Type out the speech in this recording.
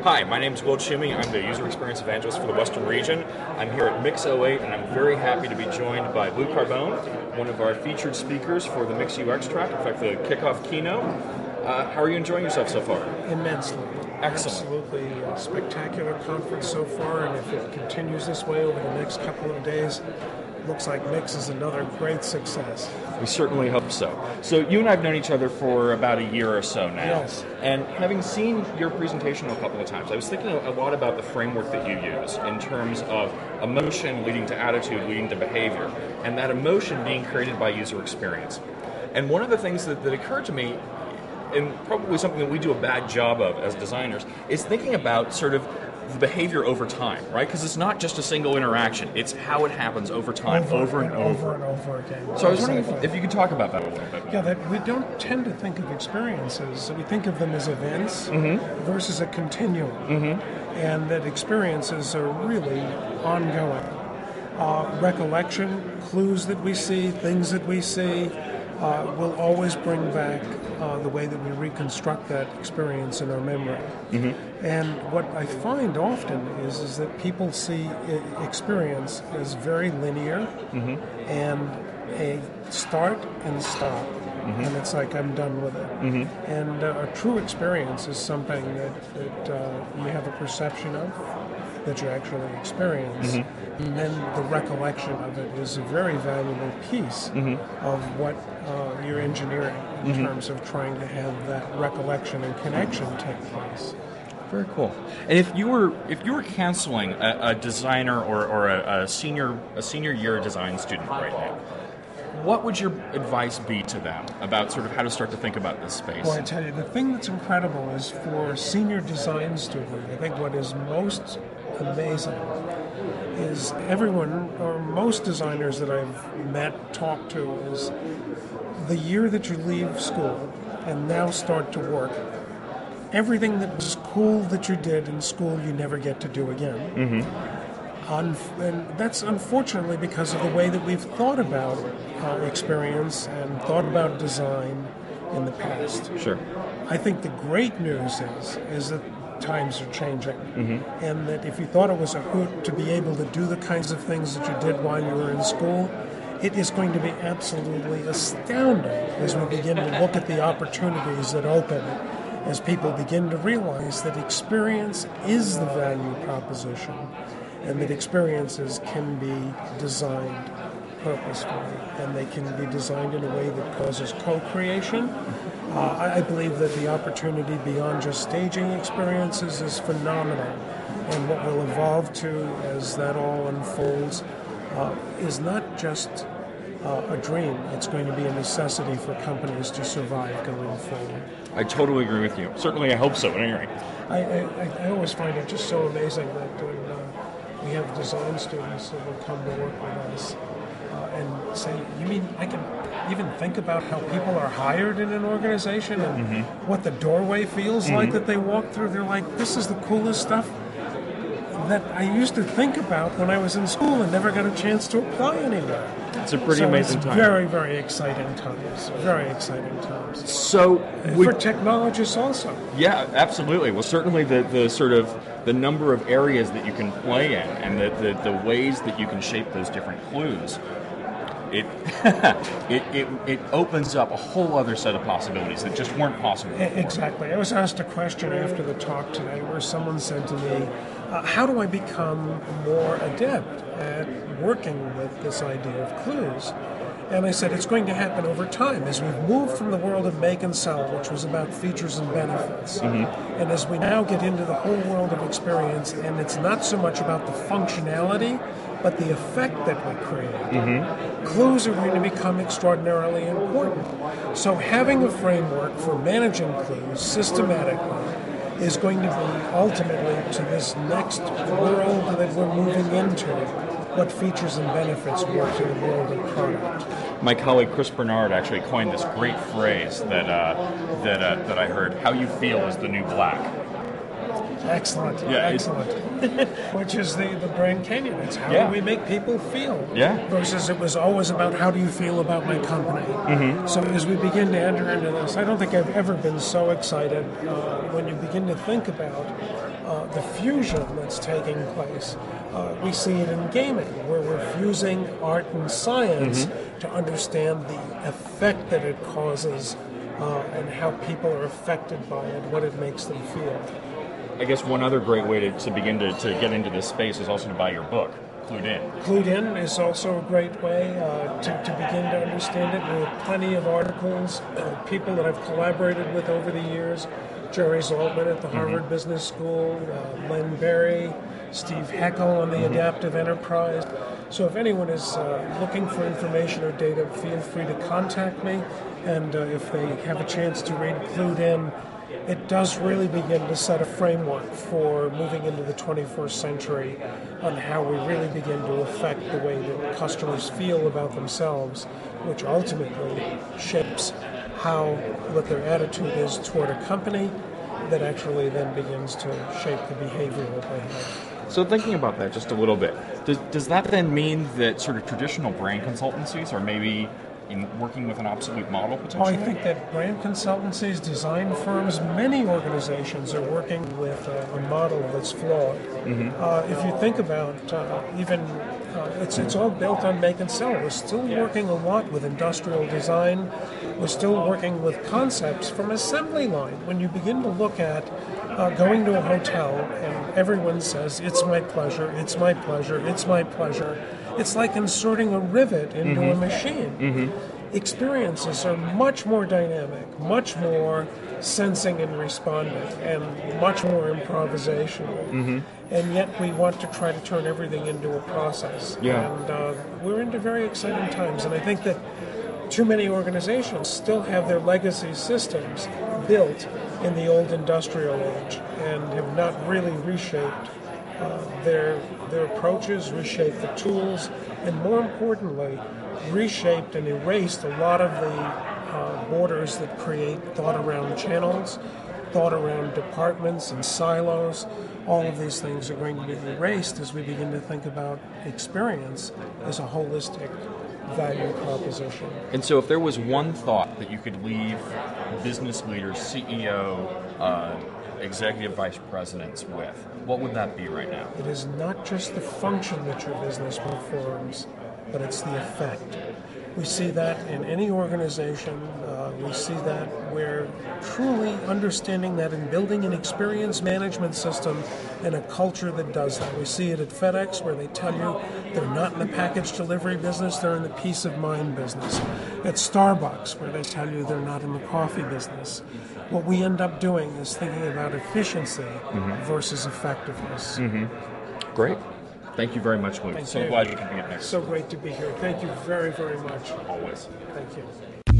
Hi, my name is Will Toomey. I'm the User Experience Evangelist for the Western Region. I'm here at Mix '08, and I'm very happy to be joined by Lou Carbone, one of our featured speakers for the Mix UX track, in fact, the kickoff keynote. How are you enjoying yourself so far? Immensely. Excellent. Absolutely a spectacular conference so far, and if it continues this way over the next couple of days, looks like Mix is another great success. We certainly hope so. So you and I have known each other for about a year or so now. Yes. And having seen your presentation a couple of times, I was thinking a lot about the framework that you use in terms of emotion leading to attitude, leading to behavior, and that emotion being created by user experience. And one of the things that occurred to me, and probably something that we do a bad job of as designers, is thinking about sort of the behavior over time, right? Because it's not just a single interaction, it's how it happens over time, over and over again. So I was wondering if you could talk about that a little bit. Yeah, that we don't tend to think of experiences. So we think of them as events versus a continuum. And that experiences are really ongoing. Recollection, clues that we see, things that we see, will always bring back the way that we reconstruct that experience in our memory. And what I find often is that people see experience as very linear and a start and stop. And it's like, I'm done with it. And a true experience is something that you have a perception of, that you actually experience. And then the recollection of it is a very valuable piece of what you're engineering in terms of trying to have that recollection and connection take place. Very cool. And if you were counseling a designer or a senior year design student right now, what would your advice be to them about sort of how to start to think about this space? Well, I tell you, the thing that's incredible is for a senior design student, I think what is most amazing is everyone, or most designers that I've met, talked to, is the year that you leave school and now start to work, everything that was cool that you did in school you never get to do again. And that's unfortunately because of the way that we've thought about experience and thought about design in the past. Sure. I think the great news is that times are changing, and that if you thought it was a hoot to be able to do the kinds of things that you did while you were in school, it is going to be absolutely astounding as we begin to look at the opportunities that open, as people begin to realize that experience is the value proposition, and that experiences can be designed purposefully, and they can be designed in a way that causes co-creation. I believe that the opportunity beyond just staging experiences is phenomenal, and what will evolve to as that all unfolds is not just a dream. It's going to be a necessity for companies to survive going forward. I totally agree with you. Certainly I hope so, at any rate. I always find it just so amazing that when we have design students that will come to work with us and say, you mean I can even think about how people are hired in an organization and what the doorway feels like that they walk through? They're like, this is the coolest stuff that I used to think about when I was in school and never got a chance to apply anywhere. It's a pretty amazing time. Very, very exciting times. Very exciting times. So for technologists also. Yeah, absolutely. Well, certainly the sort of the number of areas that you can play in and the ways that you can shape those different clues. It opens up a whole other set of possibilities that just weren't possible before. Exactly. I was asked a question after the talk today where someone said to me, how do I become more adept at working with this idea of clues? And I said, it's going to happen over time as we've moved from the world of make and sell, which was about features and benefits. And as we now get into the whole world of experience, and it's not so much about the functionality, but the effect that we create. Clues are going to become extraordinarily important. So having a framework for managing clues systematically is going to be ultimately to this next world that we're moving into, what features and benefits work in the world of product. My colleague Chris Bernard actually coined this great phrase that I heard, how you feel is the new black. Excellent, yeah, excellent. Which is the Grand Canyon. It's how do we make people feel? Yeah. Versus it was always about how do you feel about my company. So as we begin to enter into this, I don't think I've ever been so excited when you begin to think about the fusion that's taking place. We see it in gaming, where we're fusing art and science to understand the effect that it causes and how people are affected by it, what it makes them feel. I guess one other great way to begin to get into this space is also to buy your book, Clued In. Clued In is also a great way to begin to understand it. We have plenty of articles, people that I've collaborated with over the years, Jerry Zaltman at the Harvard Business School, Len Berry, Steve Heckel on the Adaptive Enterprise. So if anyone is looking for information or data, feel free to contact me. And if they have a chance to read Clued In, it does really begin to set a framework for moving into the 21st century on how we really begin to affect the way that customers feel about themselves, which ultimately shapes what their attitude is toward a company that actually then begins to shape the behavior that they have. So thinking about that just a little bit, does that then mean that sort of traditional brand consultancies are maybe in working with an obsolete model potentially? I think that brand consultancies, design firms, many organizations are working with a model that's flawed. If you think about it's all built on make and sell. We're still working a lot with industrial design. We're still working with concepts from assembly line. When you begin to look at going to a hotel and everyone says, "It's my pleasure, it's my pleasure, it's my pleasure," it's like inserting a rivet into a machine. Experiences are much more dynamic, much more sensing and responding, and much more improvisational. And yet we want to try to turn everything into a process. And we're into very exciting times. And I think that too many organizations still have their legacy systems built in the old industrial age and have not really reshaped their approaches, reshaped the tools, and more importantly, reshaped and erased a lot of the borders that create thought around channels, thought around departments and silos. All of these things are going to be erased as we begin to think about experience as a holistic value proposition. And so if there was one thought that you could leave business leaders, CEO, executive vice presidents with, what would that be right now? It is not just the function that your business performs, but it's the effect. We see that in any organization. We see that where truly understanding that and building an experience management system and a culture that does that. We see it at FedEx, where they tell you they're not in the package delivery business, they're in the peace of mind business. At Starbucks, where they tell you they're not in the coffee business. What we end up doing is thinking about efficiency versus effectiveness. Great. Thank you very much, Luke. So glad you could be here next. So great to be here. Thank you very, very much. Always. Thank you.